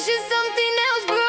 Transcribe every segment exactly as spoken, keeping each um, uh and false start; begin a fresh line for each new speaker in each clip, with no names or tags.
cash is something else, bro.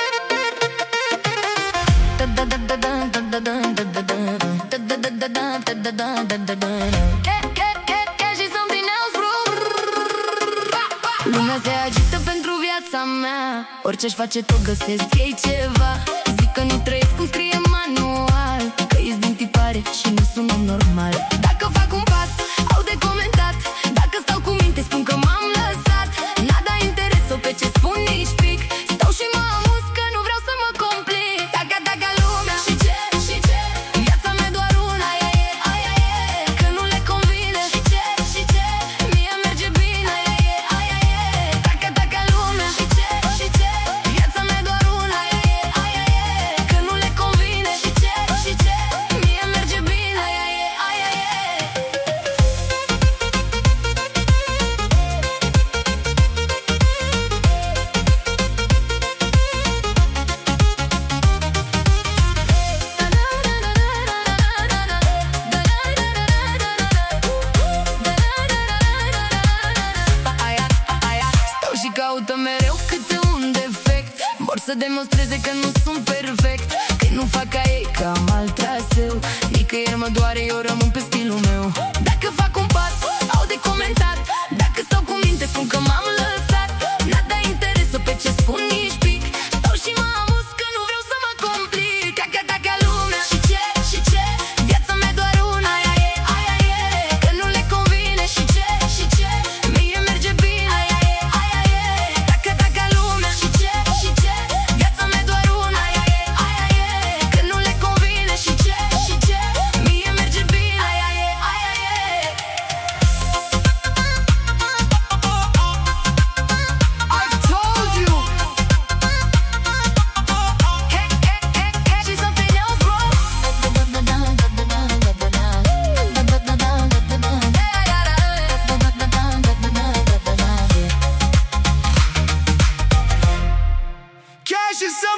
Cash is something else, bro. Lumea se agită pentru viața mea. Orice-și face tot găsesc ei ceva. Zic că nu trăiesc cum scrie manual, că ești din tipare și nu sunt om normal. Dacă fac un pas, au de comentat. Dacă stau cu minte, spun că m-am lăsat. N-a interes-o pe ce spun nici pic. Stau și mă amuz că nu vreau să mă complic. Taca, taca lumea. Și ce, și ce? Viața mea doar una, aia e, aia e. Că nu le convine. Și ce, și ce? Mie merge bine, aia e, aia e. Taca, taca lumea. Și ce, și ce? Viața mea doar una, aia e, aia e. Că nu le convine. Și ce, și ce? Mie merge bine, aia e, aia e. Stau și caută mereu câte un defect. Vor să demonstreze că nu sunt perfect, că nu fac ca ei, că am alt traseu. Nicăieri mă doare, eu rămân pe stilul meu. Dacă fac un pas, au de comentat. Dacă stau cu minte, spun că m-am lăsat. N-a interes-o pe ce spun nici pic. Stau și mă amuz că nu vreau să mă complic. Taca, taca lumea. Și ce, și ce? Viața mea doar una, aia e, aia e. Că nu le convine. Și ce, și ce? Mie merge bine, aia e, aia e. Taca, taca lumea. Și ce, și ce? Viața mea doar una, aia e, aia e. Că nu le convine. Și ce, și ce? Mie merge bine, aia e, aia e. I've told you. Hey, hey, hey, hey, she's something else, bro.
Cash is